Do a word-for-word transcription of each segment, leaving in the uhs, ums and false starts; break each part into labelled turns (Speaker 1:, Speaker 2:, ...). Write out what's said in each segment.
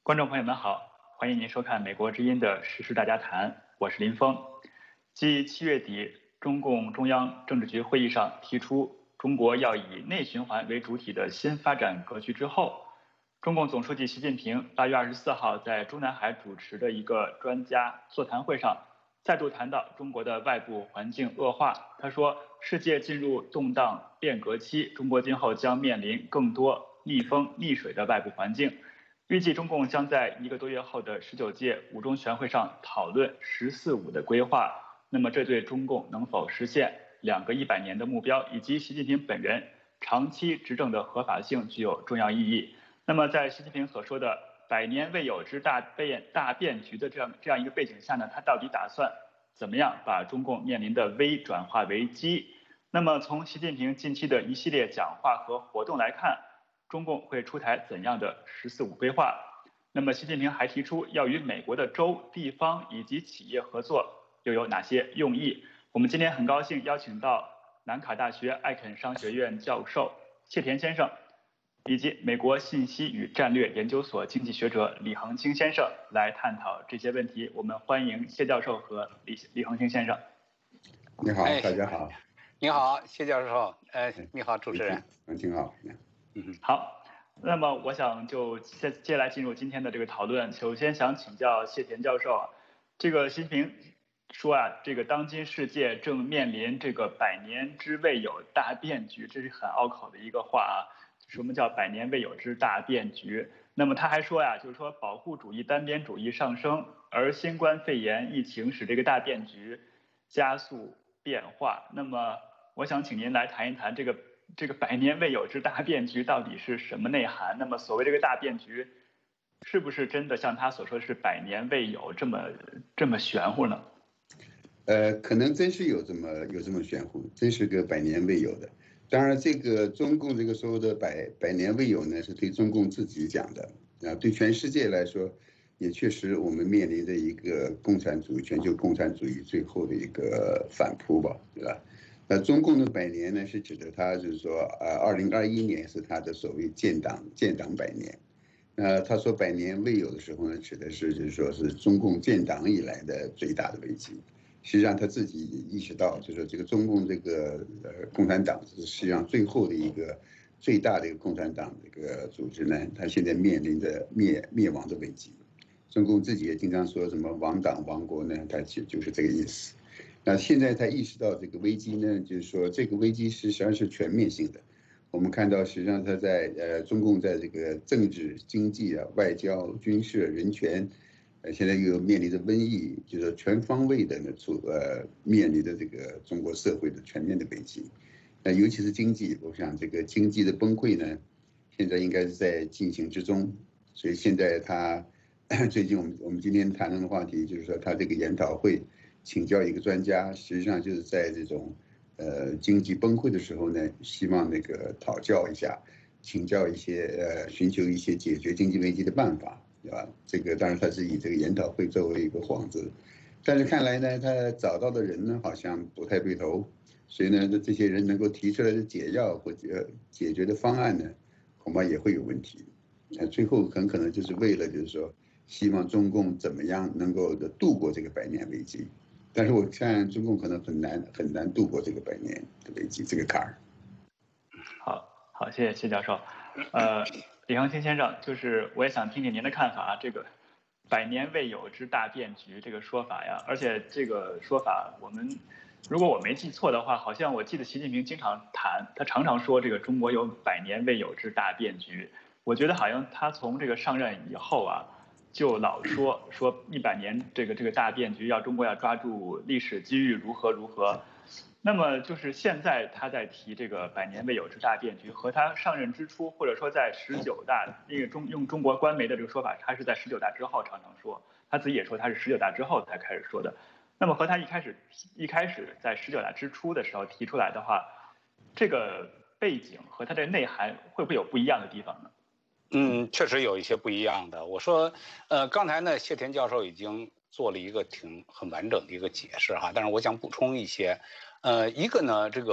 Speaker 1: 观众朋友们好，欢迎您收看美国之音的时事大家谈，我是林峰。继七月底中共中央政治局会议上提出中国要以内循环为主体的新发展格局之后，中共总书记习近平八月二十四号在中南海主持的一个专家座谈会上，再度谈到中国的外部环境恶化。他说，世界进入动荡变革期，中国今后将面临更多逆风逆水的外部环境。预计中共将在一个多月后的十九届五中全会上讨论“十四五”的规划。那么，这对中共能否实现两个一百年的目标，以及习近平本人长期执政的合法性具有重要意义。那么，在习近平所说的“百年未有之大变大变局”的这样这样一个背景下呢，他到底打算怎么样把中共面临的危转化为机？那么，从习近平近期的一系列讲话和活动来看，中共会出台怎样的“十四五”规划？那么，习近平还提出要与美国的州、地方以及企业合作，又有哪些用意？我们今天很高兴邀请到南卡大学艾肯商学院教授谢田先生，以及美国信息与战略研究所经济学者李恒清先生来探讨这些问题。我们欢迎谢教授和李李恒清先生。
Speaker 2: 你好，大家好。
Speaker 3: 你好，谢教授。呃，你好，主持人。
Speaker 2: 嗯，挺好。
Speaker 1: 嗯，好。那么我想就接接下来进入今天的这个讨论。首先想请教谢田教授，这个习近平说啊，这个当今世界正面临这个百年之未有大变局，这是很拗口的一个话啊。什么叫百年未有之大变局？那么他还说呀，就是说保护主义、单边主义上升，而新冠肺炎疫情使这个大变局加速变化。那么我想请您来谈一谈这个。这个百年未有之大变局到底是什么内涵？那么所谓这个大变局，是不是真的像他所说的是百年未有这么这么玄乎呢？
Speaker 2: 呃，可能真是有这么有这么玄乎，真是个百年未有的。当然，这个中共这个时候的百百年未有呢，是对中共自己讲的啊，对全世界来说，也确实我们面临着一个共产主义、全球共产主义最后的一个反扑吧，对吧？那中共的百年呢，是指的他就是说，呃，二零二一年是他的所谓建党建党百年。那他说百年未有的时候呢，指的是就是说是中共建党以来的最大的危机。实际上他自己意识到，就是说这个中共这个呃共产党是实际上最后的一个最大的一个共产党这个组织呢，他现在面临着灭灭亡的危机。中共自己也经常说什么亡党亡国呢，他其实就是这个意思。那现在他意识到这个危机呢，就是说这个危机实际上是全面性的。我们看到，实际上他在呃中共在这个政治、经济啊、外交、军事、人权，呃现在又面临着瘟疫，就是全方位的呢处呃面临着这个中国社会的全面的危机。那尤其是经济，我想这个经济的崩溃呢，现在应该是在进行之中。所以现在他最近我们我们今天谈论的话题就是说，他这个研讨会。请教一个专家，实际上就是在这种呃经济崩溃的时候呢，希望那个讨教一下，请教一些呃寻求一些解决经济危机的办法，对吧？这个当然他是以这个研讨会作为一个幌子，但是看来呢，他找到的人呢好像不太对头，所以呢，这些人能够提出来的解药或者解决的方案呢，恐怕也会有问题。那最后很可能就是为了就是说，希望中共怎么样能够的度过这个百年危机。但是我看中共可能很难很难度过这个百年的危机这个坎儿。
Speaker 1: 好，好，谢谢谢教授。呃，李恒清先生，就是我也想听听您的看法啊。这个“百年未有之大变局”这个说法呀，而且这个说法，我们如果我没记错的话，好像我记得习近平经常谈，他常常说这个中国有百年未有之大变局。我觉得好像他从这个上任以后啊。就老说说一百年这个这个大变局，要中国要抓住历史机遇，如何如何。那么就是现在他在提这个百年未有之大变局，和他上任之初，或者说在十九大，那个中用中国官媒的这个说法，他是在十九大之后常常说，他自己也说他是十九大之后才开始说的。那么和他一开始一开始在十九大之初的时候提出来的话，这个背景和它的内涵会不会有不一样的地方呢？
Speaker 3: 嗯，确实有一些不一样的。我说，呃，刚才呢，谢田教授已经做了一个挺很完整的一个解释哈，但是我想补充一些，呃，一个呢，这个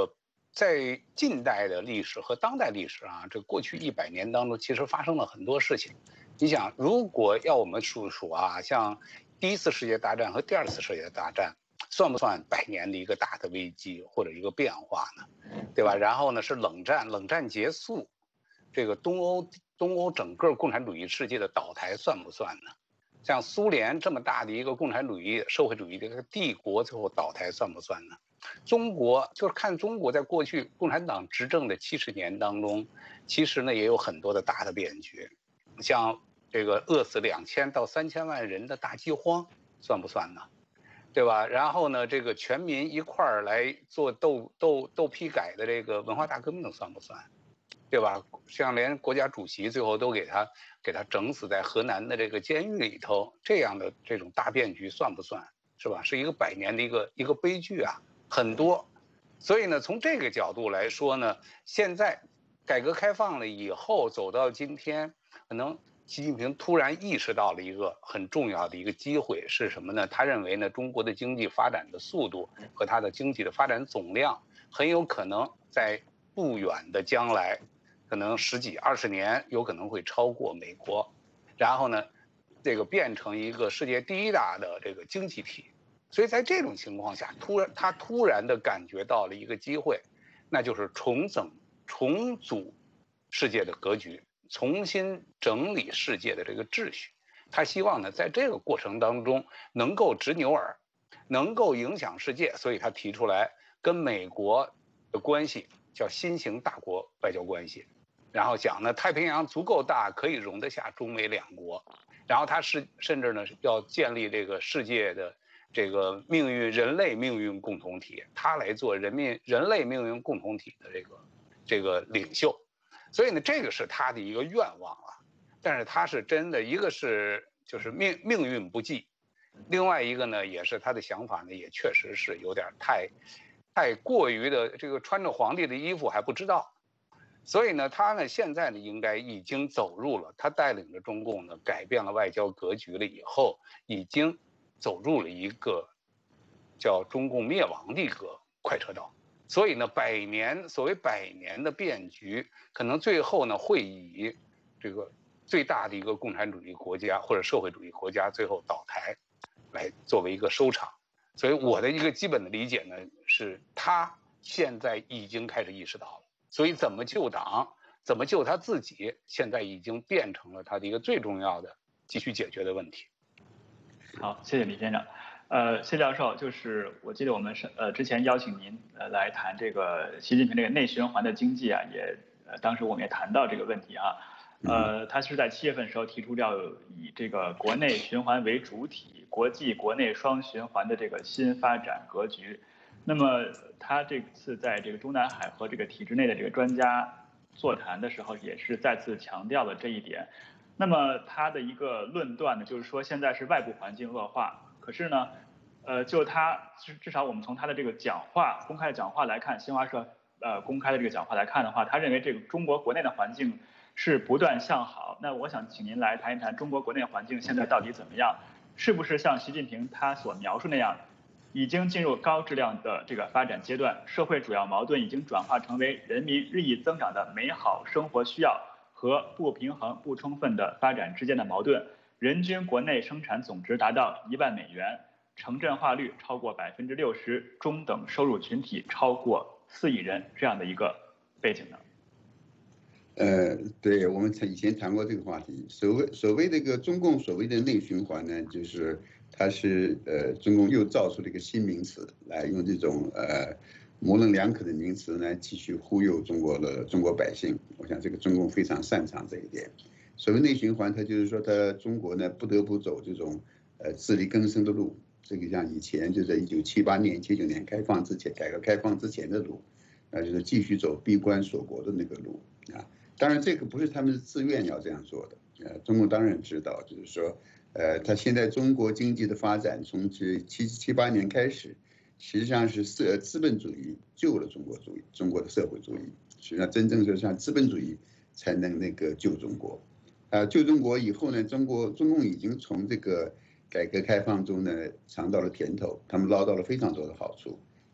Speaker 3: 在近代的历史和当代历史啊，这过去一百年当中，其实发生了很多事情。你想，如果要我们数数啊，像第一次世界大战和第二次世界大战，算不算百年的一个大的危机或者一个变化呢？对吧？然后呢是冷战，冷战结束，这个东欧东欧整个共产主义世界的倒台算不算呢？像苏联这么大的一个共产主义社会主义的一个帝国最后倒台算不算呢？中国就是看中国在过去共产党执政的七十年当中，其实呢也有很多的大的变局，像这个饿死两千到三千万人的大饥荒算不算呢？对吧？然后呢，这个全民一块儿来做斗斗斗批改的这个文化大革命算不算？对吧？像连国家主席最后都给他给他整死在河南的这个监狱里头，这样的这种大变局算不算？是吧？是一个百年的一个一个悲剧啊，很多。所以呢，从这个角度来说呢，现在改革开放了以后，走到今天，可能习近平突然意识到了一个很重要的一个机会是什么呢？他认为呢，中国的经济发展的速度和它的经济的发展总量，很有可能在不远的将来。可能十几二十年有可能会超过美国，然后呢，这个变成一个世界第一大的这个经济体。所以在这种情况下，突然他突然的感觉到了一个机会，那就是重整、重组世界的格局，重新整理世界的这个秩序。他希望呢，在这个过程当中能够执牛耳，能够影响世界，所以他提出来跟美国的关系叫新型大国外交关系。然后讲呢，太平洋足够大，可以容得下中美两国。然后他是甚至呢要建立这个世界的这个命运人类命运共同体，他来做人民人类命运共同体的这个这个领袖。所以呢，这个是他的一个愿望啊。但是他是真的，一个是就是命命运不济，另外一个呢也是他的想法呢也确实是有点太太过于的这个穿着皇帝的衣服还不知道。所以呢，他呢现在呢应该已经走入了，他带领着中共呢改变了外交格局了以后，已经走入了一个叫中共灭亡的一个快车道。所以呢，百年所谓百年的变局，可能最后呢会以这个最大的一个共产主义国家或者社会主义国家最后倒台，来作为一个收场。所以我的一个基本的理解呢，是他现在已经开始意识到了。所以怎么救党，怎么救他自己，现在已经变成了他的一个最重要的急需解决的问题。
Speaker 1: 好，谢谢李先生。呃，谢教授，就是我记得我们是呃之前邀请您呃来谈这个习近平这个内循环的经济啊，也呃当时我们也谈到这个问题啊。呃，他是在七月份的时候提出要以这个国内循环为主体，国际国内双循环的这个新发展格局。那么他这次在这个中南海和这个体制内的这个专家座谈的时候，也是再次强调了这一点。那么他的一个论断呢，就是说现在是外部环境恶化，可是呢，呃，就他至至少我们从他的这个讲话公开的讲话来看，新华社呃公开的这个讲话来看的话，他认为这个中国国内的环境是不断向好。那我想请您来谈一谈中国国内环境现在到底怎么样，是不是像习近平他所描述那样？已经进入高质量的这个发展阶段，社会主要矛盾已经转化成为人民日益增长的美好生活需要和不平衡不充分的发展之间的矛盾。人均国内生产总值达到一万美元，城镇化率超过百分之六十，中等收入群体超过四亿人，这样的一个背景呢？
Speaker 2: 呃，对，我们以前谈过这个话题。所谓所谓这个中共所谓的内循环呢，就是它是呃中共又造出了一个新名词，来用这种呃模棱两可的名词来继续忽悠中国的中国百姓。我想这个中共非常擅长这一点。所谓内循环，它就是说它中国呢不得不走这种呃自力更生的路。这个像以前就在一九七八年、七九年开放之前，改革开放之前的路，那就是继续走闭关锁国的那个路啊。当然，这个不是他们自愿要这样做的。呃，中共当然知道，就是说，呃，他现在中国经济的发展从这七七八年开始，实际上是资资本主义救了中国主义，中国的社会主义。实际上，真正说像资本主义才能那个救中国。啊、呃，救中国以后呢，中国中共已经从这个改革开放中呢尝到了甜头，他们捞到了非常多的好处。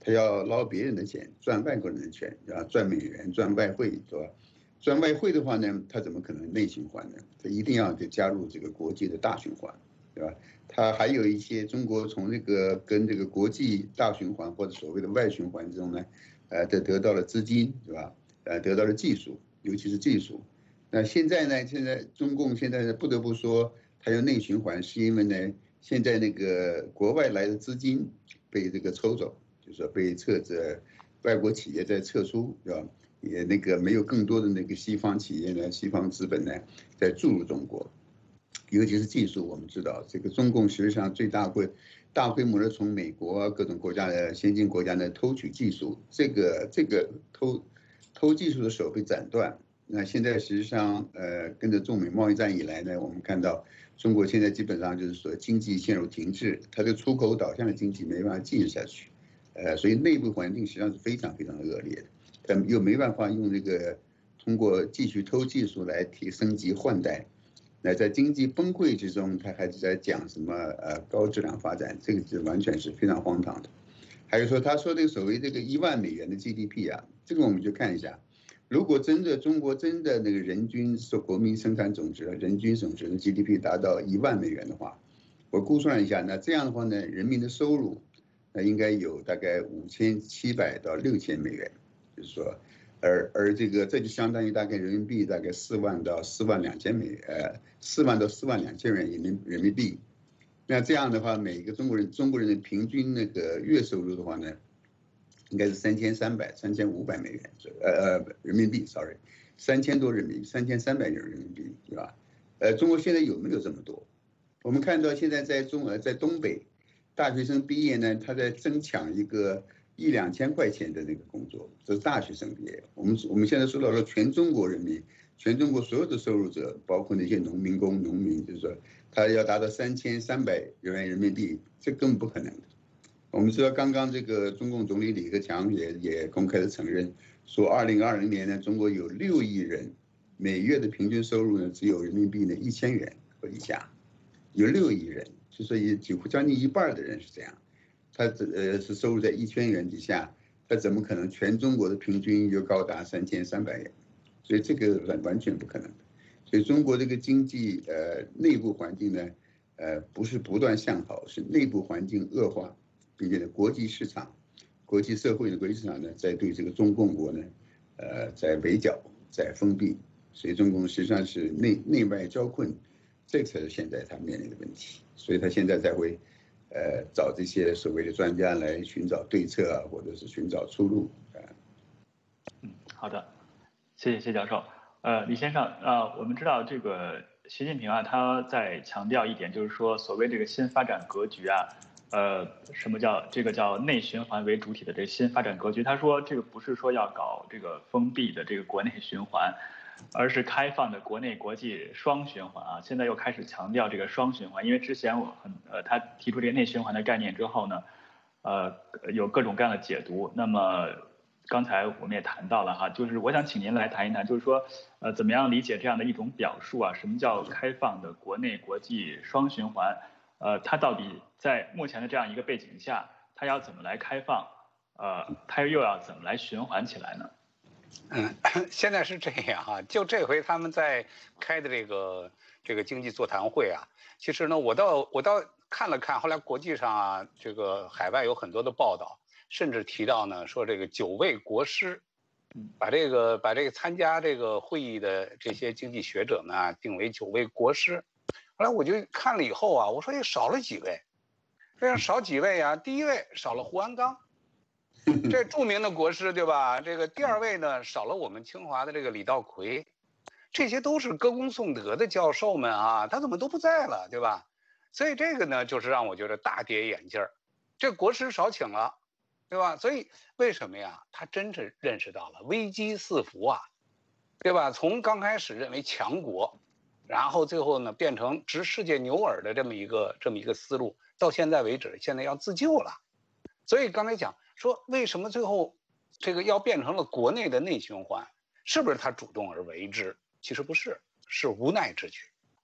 Speaker 2: 他要捞别人的钱，赚外国人的钱，然后赚美元、赚外汇，是吧？赚外汇的话呢，他怎么可能内循环呢？他一定要就加入这个国际的大循环，对吧？他还有一些中国从这个跟这个国际大循环或者所谓的外循环中呢，呃，得得到了资金，对吧？呃，得到了技术，尤其是技术。那现在呢？现在中共现在不得不说，它要内循环，是因为呢，现在那个国外来的资金被这个抽走，就是说被撤资，外国企业在撤出，对吧？也那个没有更多的那个西方企业呢，西方资本呢在注入中国，尤其是技术。我们知道，这个中共实际上最大规大规模的从美国各种国家的先进国家呢偷取技术，这个这个偷偷技术的手被斩断。那现在实际上，呃，跟着中美贸易战以来呢，我们看到中国现在基本上就是说经济陷入停滞，它的出口导向的经济没办法继续下去，呃，所以内部环境实际上是非常非常的恶劣的，但又没办法用这个通过继续偷技术来提升级换代，那在经济崩溃之中，他还是在讲什么呃高质量发展，这个是完全是非常荒唐的。还有说他说这个所谓这个一万美元的 G D P 啊，这个我们就看一下。如果真的中国真的那个人均是国民生产总值、人均总值的 G D P 达到一万美元的话，我估算一下，那这样的话呢，人民的收入那应该有大概五千七百到六千美元，就是说，而而这个这就相当于大概人民币大概四万到四万两千美呃四万到四万两千元人民人民币，那这样的话，每一个中国人中国人的平均那个月收入的话呢？应该是三千三百、三千五百美元，呃呃人民币 ，sorry， 三千多人民币，三千三百元人民币，对吧？呃，中国现在有没有这么多？我们看到现在在中呃在东北，大学生毕业呢，他在争抢一个一两千块钱的那个工作，这是大学生毕业。我们我们现在说到了全中国人民，全中国所有的收入者，包括那些农民工、农民，就是说他要达到三千三百元人民币，这根本不可能的。我们知道，刚刚这个中共总理李克强也也公开的承认，说二零二零年呢，中国有六亿人，每月的平均收入呢只有人民币呢一千元或以下，有六亿人，就说也几乎将近一半的人是这样，他呃是收入在一千元以下，他怎么可能全中国的平均就高达三千三百元？所以这个完完全不可能的。所以中国这个经济呃内部环境呢，呃不是不断向好，是内部环境恶化。并且呢，国际市场、国际社会的国际市场呢，在对这个中共国呢，呃，在围剿、在封闭，所以中共实际上是内内外交困，这才是现在他面临的问题。所以他现在才会，呃，找这些所谓的专家来寻找对策啊，或者是寻找出路啊。
Speaker 1: 嗯，好的，谢谢谢教授。呃，李先生，呃，我们知道这个习近平啊，他在强调一点，就是说所谓这个新发展格局啊。呃，什么叫这个叫内循环为主体的这新发展格局？他说这个不是说要搞这个封闭的这个国内循环，而是开放的国内国际双循环啊。现在又开始强调这个双循环，因为之前我很呃他提出这个内循环的概念之后呢，呃有各种各样的解读。那么刚才我们也谈到了哈，就是我想请您来谈一谈，就是说呃怎么样理解这样的一种表述啊？什么叫开放的国内国际双循环？呃，它到底在目前的这样一个背景下，它要怎么来开放？呃，它又要怎么来循环起来呢？
Speaker 3: 嗯，现在是这样哈，就这回他们在开的这个这个经济座谈会啊，其实呢，我倒我倒看了看，后来国际上啊，这个海外有很多的报道，甚至提到呢，说这个九位国师，把这个把这个参加这个会议的这些经济学者呢，定为九位国师。后来我就看了以后啊，我说也少了几位，这样少几位啊？第一位少了胡鞍钢，这著名的国师对吧？这个第二位呢少了我们清华的这个李稻葵，这些都是歌功颂德的教授们啊，他怎么都不在了，对吧？所以这个呢，就是让我觉得大跌眼镜儿，这国师少请了，对吧？所以为什么呀？他真是认识到了危机四伏啊，对吧？从刚开始认为强国。然后最后呢，变成值世界牛耳的这么一个这么一个思路，到现在为止，现在要自救了。所以刚才讲说，为什么最后这个要变成了国内的内循环？是不是他主动而为之？其实不是，是无奈之举。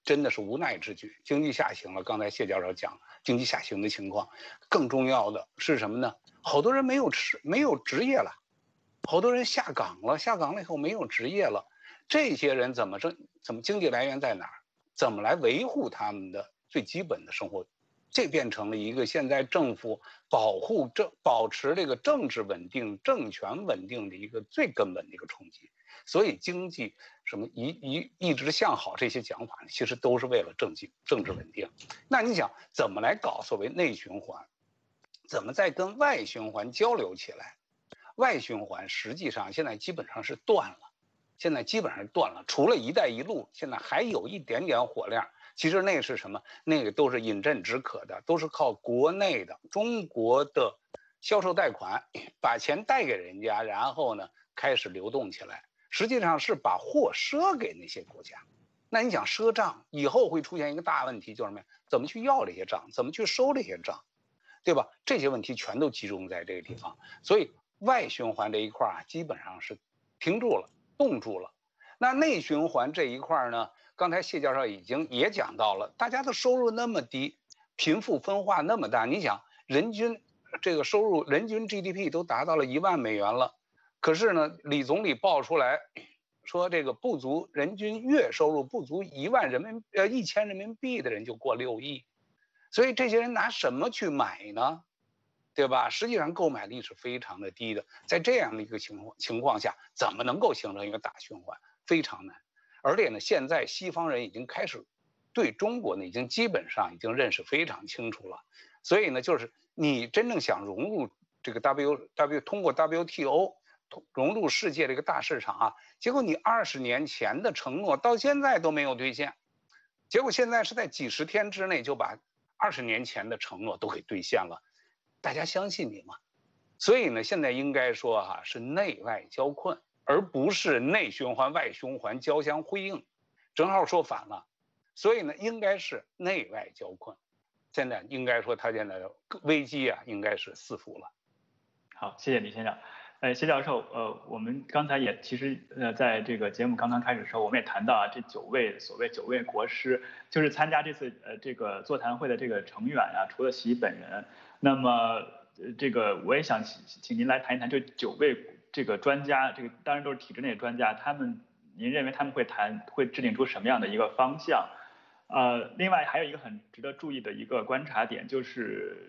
Speaker 3: 真的是无奈之举。经济下行了，刚才谢教授讲经济下行的情况，更重要的是什么呢？好多人没有吃，没有职业了，好多人下岗了，下岗了以后没有职业了，这些人怎么挣？怎么经济来源在哪儿？怎么来维护他们的最基本的生活？这变成了一个现在政府保护政、保持这个政治稳定、政权稳定的一个最根本的一个冲击。所以经济什么一一一直向好这些讲法呢，其实都是为了政经政治稳定。那你想怎么来搞所谓内循环？怎么再跟外循环交流起来？外循环实际上现在基本上是断了，现在基本上断了。除了一带一路，现在还有一点点火量。其实那是什么？那个都是饮鸩止渴的，都是靠国内的中国的销售贷款把钱贷给人家，然后呢开始流动起来。实际上是把货赊给那些国家。那你讲赊账以后会出现一个大问题，就是什么呀？怎么去要这些账？怎么去收这些账？对吧？这些问题全都集中在这个地方。所以外循环这一块啊，基本上是停住了，冻住了。那内循环这一块呢？刚才谢教授已经也讲到了，大家的收入那么低，贫富分化那么大，你想人均这个收入，人均 G D P 都达到了一万美元了，可是呢，李总理报出来说，这个不足人均月收入不足一万人民呃一千人民币的人就过六亿，所以这些人拿什么去买呢？对吧？实际上购买力是非常的低的，在这样的一个情况情况下，怎么能够形成一个大循环？非常难。而且呢，现在西方人已经开始对中国呢，已经基本上已经认识非常清楚了。所以呢，就是你真正想融入这个 W W 通过 W T O 融入世界这个大市场啊，结果你二十年前的承诺到现在都没有兑现，结果现在是在几十天之内就把二十年前的承诺都给兑现了，大家相信你吗？所以呢，现在应该说哈、啊、是内外交困。而不是内循环外循环交相辉映，正好说反了。所以呢，应该是内外交困。现在应该说他现在的危机啊，应该是四伏了。
Speaker 1: 好，谢谢李先生。呃，谢教授，呃，我们刚才也其实呃，在这个节目刚刚开始的时候，我们也谈到啊，这九位所谓九位国师，就是参加这次呃这个座谈会的这个成员啊，除了习本人，那么呃这个我也想请您来谈一谈这九位这个专家，这个当然都是体制内的专家，他们您认为他们会谈会制定出什么样的一个方向？呃，另外还有一个很值得注意的一个观察点就是。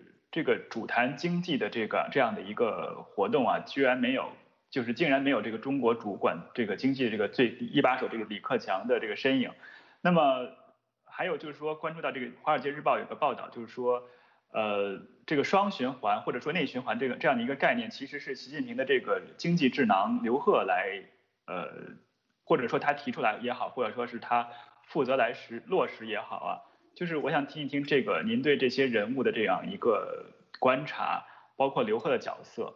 Speaker 1: 这个主谈经济的这个这样的一个活动啊，居然没有，就是竟然没有这个中国主管这个经济这个最一把手这个李克强的这个身影。那么还有就是说，关注到这个《华尔街日报》有个报道，就是说，呃，这个双循环或者说内循环这个这样的一个概念，其实是习近平的这个经济智囊刘鹤来，呃，或者说他提出来也好，或者说是他负责来实落实也好啊。就是我想听一听这个您对这些人物的这样一个观察，包括刘鹤的角色。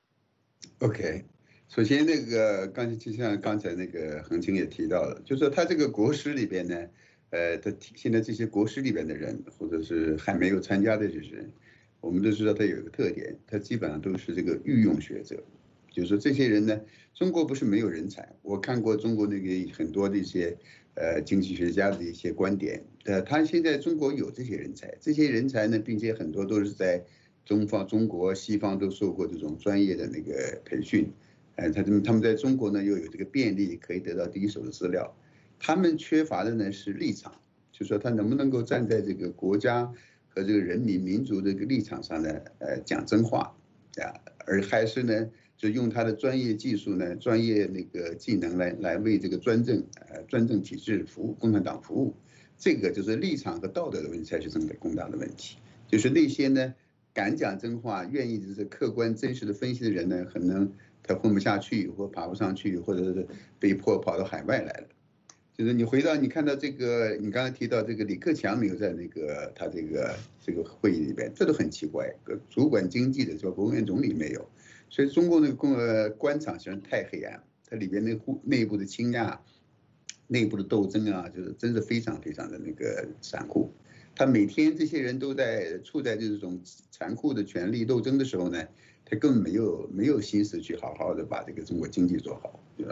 Speaker 2: OK， 首先那个刚才就像刚才那个恒清也提到了，就是说他这个国师里边呢，呃，他现在这些国师里边的人，或者是还没有参加的这些人，我们都知道他有一个特点，他基本上都是这个御用学者，就是说这些人呢，中国不是没有人才，我看过中国那个很多的一些。呃，经济学家的一些观点，呃，他现在中国有这些人才，这些人才呢，并且很多都是在中方、中国、西方都受过这种专业的那个培训，呃，他们他们在中国呢又有这个便利，可以得到第一手的资料。他们缺乏的呢是立场，就是说他能不能够站在这个国家和这个人民民族的一个立场上呢，呃，讲真话，啊，而还是呢。就用他的专业技术呢，专业那个技能来来为这个专政呃专政体制服务，共产党服务，这个就是立场和道德的问题才是真的更大的问题。就是那些呢敢讲真话、愿意就是客观真实的分析的人呢，可能他混不下去，或爬不上去，或者是被迫跑到海外来了。就是你回到你看到这个，你刚才提到这个李克强没有在那个他这个这个会议里边，这都很奇怪。主管经济的叫国务院总理没有。所以中共那个共呃官场实在太黑暗，它里边那户内部的倾轧、内部的斗争啊，就是真是非常非常的那个残酷。他每天这些人都在处在这种残酷的权力斗争的时候呢，他根本没有没有心思去好好的把这个中国经济做好，对吧？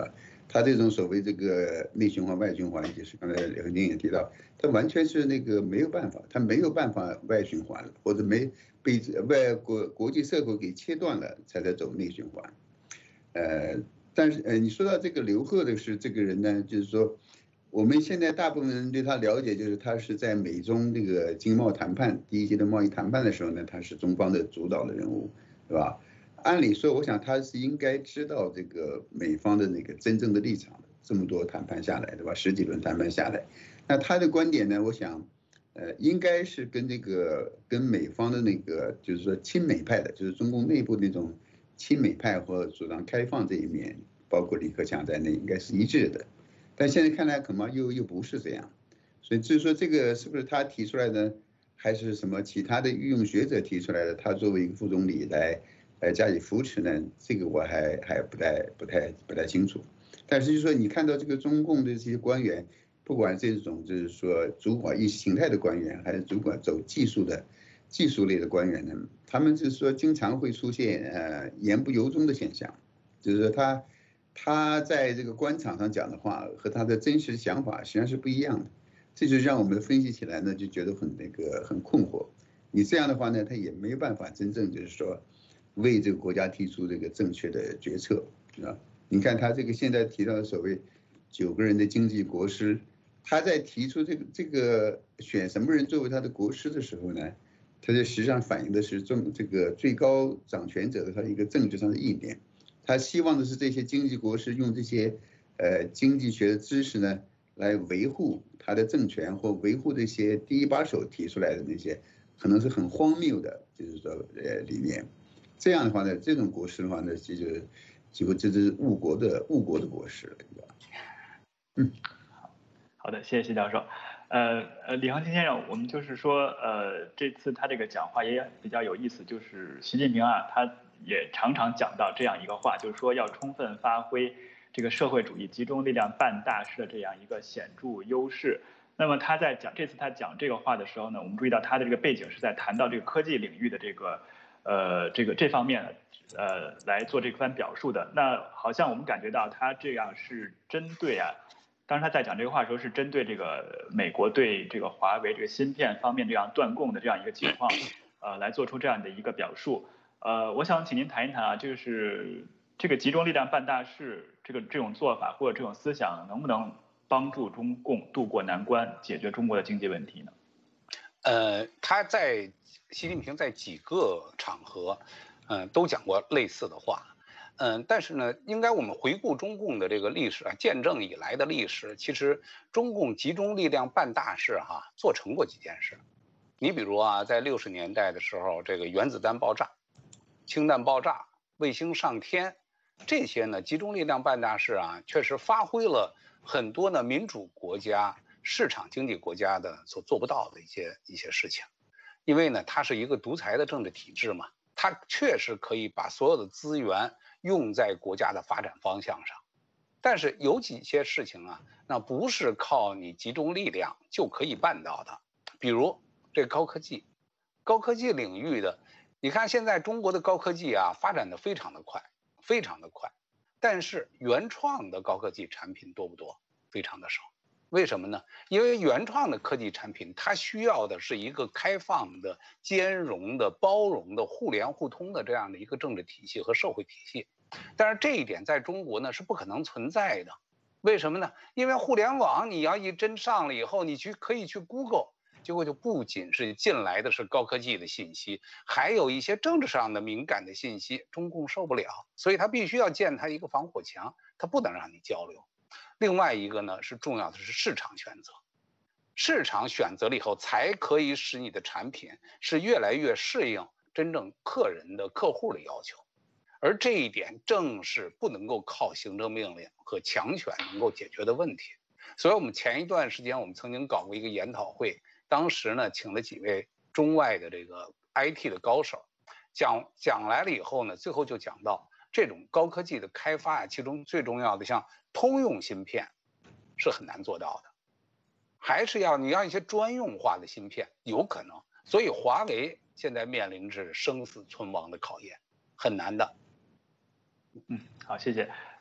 Speaker 2: 他这种所谓这个内循环、外循环，就是刚才何宁也提到，他完全是那个没有办法，他没有办法外循环了，或者没被外国国际社会给切断了，才在走内循环。呃，但是呃，你说到这个刘鹤的是这个人呢，就是说，我们现在大部分人对他了解，就是他是在美中这个经贸谈判第一阶的贸易谈判的时候呢，他是中方的主导的人物，对吧？按理说，我想他是应该知道这个美方的那个真正的立场的。这么多谈判下来，对吧？十几轮谈判下来，那他的观点呢？我想，呃，应该是跟这个跟美方的那个，就是说亲美派的，就是中共内部那种亲美派或主张开放这一面，包括李克强在内，应该是一致的。但现在看来，恐怕又又不是这样。所以至于说这个是不是他提出来的，还是什么其他的御用学者提出来的？他作为一个副总理来。来加以扶持呢，这个我还还不太不太不太清楚。但是就是说，你看到这个中共的这些官员，不管这种就是说主管意识形态的官员，还是主管走技术的技术类的官员呢，他们就是说经常会出现呃言不由衷的现象，就是说他他在这个官场上讲的话和他的真实想法实际上是不一样的，这就让我们分析起来呢就觉得很那个很困惑。你这样的话呢，他也没有办法真正就是说。为这个国家提出这个正确的决策啊！你看他这个现在提到的所谓九个人的经济国师，他在提出这个这个选什么人作为他的国师的时候呢，他就实际上反映的是中这个最高掌权者的他一个政治上的意念。他希望的是这些经济国师用这些呃经济学的知识呢，来维护他的政权或维护这些第一把手提出来的那些可能是很荒谬的，就是说呃理念。这样的话呢，这种国师的话呢，其实几乎这是误国的误国的国师了，对吧？嗯，
Speaker 1: 好的，谢谢谢教授。呃呃，李恒清先生，我们就是说，呃，这次他这个讲话也比较有意思，就是习近平啊，他也常常讲到这样一个话，就是说要充分发挥这个社会主义集中力量办大事的这样一个显著优势。那么他在讲这次他讲这个话的时候呢，我们注意到他的这个背景是在谈到这个科技领域的这个。呃，这个这方面，呃，来做这番表述的。那好像我们感觉到他这样是针对啊，当时他在讲这个话的时候是针对这个美国对这个华为这个芯片方面这样断供的这样一个情况，呃，来做出这样的一个表述。呃，我想请您谈一谈啊，就是这个集中力量办大事，这个这种做法或者这种思想，能不能帮助中共渡过难关，解决中国的经济问题呢？
Speaker 3: 呃，他在习近平在几个场合，嗯、呃，都讲过类似的话，嗯、呃，但是呢，应该我们回顾中共的这个历史啊，建政以来的历史，其实中共集中力量办大事哈、啊，做成过几件事。你比如啊，在六十年代的时候，这个原子弹爆炸、氢弹爆炸、卫星上天，这些呢，集中力量办大事啊，确实发挥了很多呢民主国家。市场经济国家的所做不到的一些一些事情，因为呢，它是一个独裁的政治体制嘛，它确实可以把所有的资源用在国家的发展方向上。但是有几些事情啊，那不是靠你集中力量就可以办到的，比如这高科技，高科技领域的，你看现在中国的高科技啊，发展的非常的快，非常的快，但是原创的高科技产品多不多？非常的少。为什么呢？因为原创的科技产品，它需要的是一个开放的、兼容的、包容的、互联互通的这样的一个政治体系和社会体系。但是这一点在中国呢是不可能存在的。为什么呢？因为互联网你要一真上了以后，你去可以去 Google， 结果就不仅是进来的是高科技的信息，还有一些政治上的敏感的信息，中共受不了，所以它必须要建它一个防火墙，它不能让你交流。另外一个呢是重要的是市场选择，市场选择了以后，才可以使你的产品是越来越适应真正客人的客户的要求，而这一点正是不能够靠行政命令和强权能够解决的问题。所以我们前一段时间我们曾经搞过一个研讨会，当时呢请了几位中外的这个 I T 的高手，讲讲来了以后呢，最后就讲到这种高科技的开发啊，其中最重要的像通用芯片是很难做到的，还是要你要一些专用化的芯片有可能，所以华为现在面临着生死存亡的考验，很难的。
Speaker 1: 嗯，好，谢谢。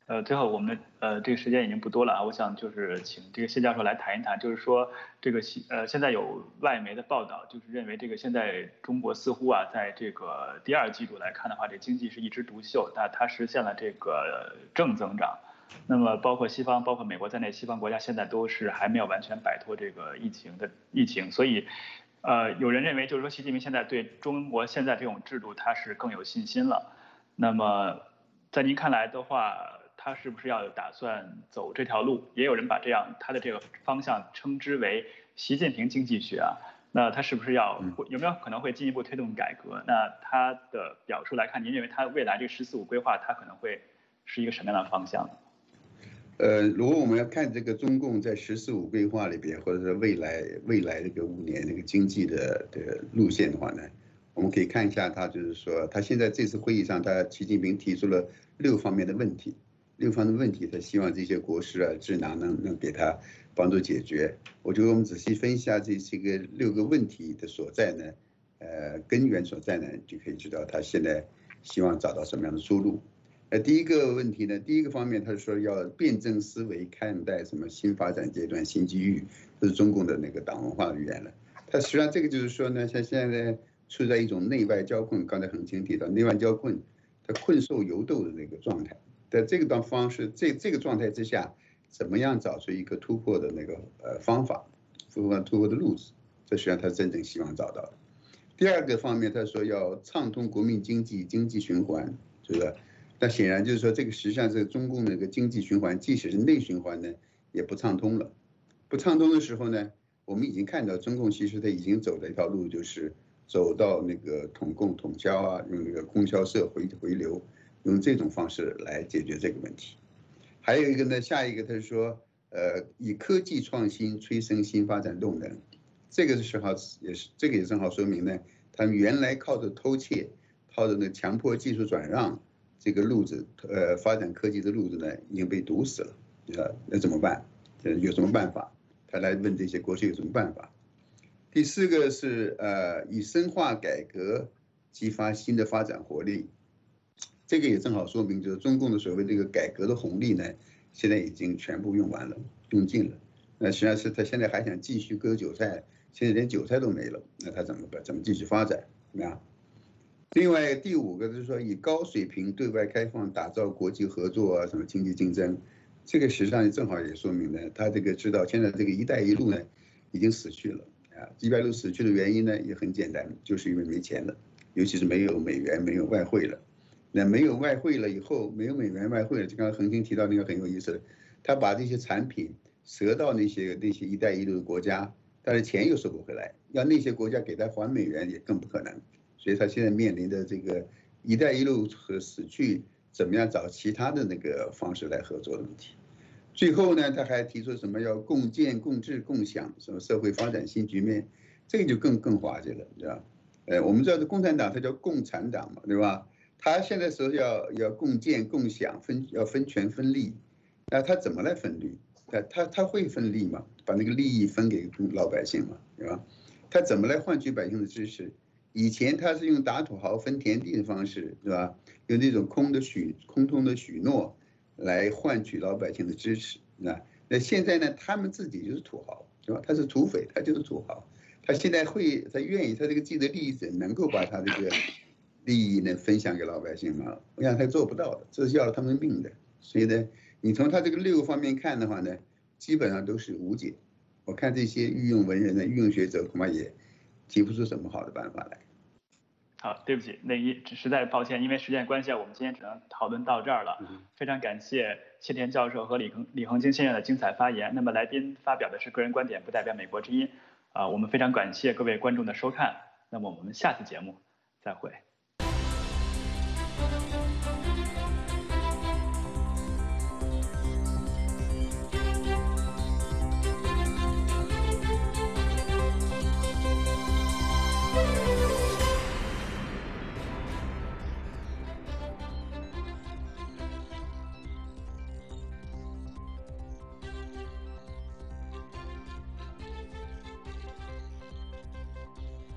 Speaker 1: 呃，最后我们呃这个时间已经不多了啊，我想就是请这个谢教授来谈一谈，就是说这个呃现在有外媒的报道，就是认为这个现在中国似乎啊在这个第二季度来看的话，这经济是一枝独秀，那它实现了这个正增长。那么包括西方，包括美国在内，西方国家现在都是还没有完全摆脱这个疫情的疫情，所以，呃，有人认为就是说习近平现在对中国现在这种制度他是更有信心了。那么在您看来的话，他是不是要打算走这条路？也有人把这样他的这个方向称之为习近平经济学啊。那他是不是要有没有可能会进一步推动改革？那他的表述来看，您认为他未来这个“十四五”规划，他可能会是一个什么样的方向呢？
Speaker 2: 呃，如果我们要看这个中共在“十四五”规划里边，或者是未来未来这个五年这个经济的这个路线的话呢，我们可以看一下，他就是说，他现在这次会议上，他习近平提出了六方面的问题，六方面的问题，他希望这些国师啊、智囊能能给他帮助解决。我觉得我们仔细分析一下这些个六个问题的所在呢，呃，根源所在呢，就可以知道他现在希望找到什么样的出路。呃，第一个问题呢，第一个方面，他说要辩证思维看待什么新发展阶段、新机遇，这是中共的那个党文化语言了。他实际上这个就是说呢，像现在处在一种内外交困，刚才恒清提到内外交困，他困兽犹斗的那个状态。在这个当方式，这这个状态之下，怎么样找出一个突破的那个呃方法，突破突破的路子，这实际上他真正希望找到的。第二个方面，他说要畅通国民经济经济循环，是不是？那显然就是说，这个实际上这个中共那个经济循环，即使是内循环呢，也不畅通了。不畅通的时候呢，我们已经看到中共其实它已经走了一条路，就是走到那个统共统销啊，用那个供销社回回流，用这种方式来解决这个问题。还有一个呢，下一个他是说，呃，以科技创新催生新发展动能，这个是正好也是这个也正好说明呢，他们原来靠着偷窃，靠着那强迫技术转让。这个路子，呃，发展科技的路子呢，已经被堵死了，啊，那怎么办？有什么办法？他来问这些国师有什么办法？第四个是呃，以深化改革激发新的发展活力，这个也正好说明，就是中共的所谓这个改革的红利呢，现在已经全部用完了，用尽了。那实际上是他现在还想继续割韭菜，现在连韭菜都没了，那他怎么办？怎么继续发展？怎么样？另外第五个就是说，以高水平对外开放打造国际合作啊，什么经济竞争，这个实际上正好也说明呢，他这个知道现在这个“一带一路”呢已经死去了啊。“一带一路”死去的原因呢也很简单，就是因为没钱了，尤其是没有美元、没有外汇了。那没有外汇了以后，没有美元外汇了，就刚刚恒清提到那个很有意思的，他把这些产品折到那些那些“一带一路”的国家，但是钱又收不回来，要那些国家给他还美元也更不可能。所以他现在面临的这个“一带一路”和死去，怎么样找其他的那个方式来合作的问题。最后呢，他还提出什么要共建、共治、共享什么社会发展新局面，这个就更更滑稽了，对吧？呃，我们知道这共产党它叫共产党嘛，对吧？他现在说要要共建、共享、分要分权分利，那他怎么来分利？他他他会分利吗？把那个利益分给老百姓嘛，对吧？他怎么来换取百姓的支持？以前他是用打土豪分田地的方式，是吧？用这种空的许空通的许诺来换取老百姓的支持。那那现在呢？他们自己就是土豪，是吧？他是土匪，他就是土豪。他现在会，他愿意，他这个既得利益者能够把他这个利益呢分享给老百姓吗？我想他做不到的，这是要了他们命的。所以呢，你从他这个六个方面看的话呢，基本上都是无解。我看这些御用文人的御用学者恐怕也提不出什么好的办法来。
Speaker 1: 好，对不起，那一实在抱歉，因为时间关系，我们今天只能讨论到这儿了。非常感谢谢田教授和李恒李恒清先生的精彩发言。那么来宾发表的是个人观点，不代表美国之音。啊、呃，我们非常感谢各位观众的收看。那么我们下次节目再会。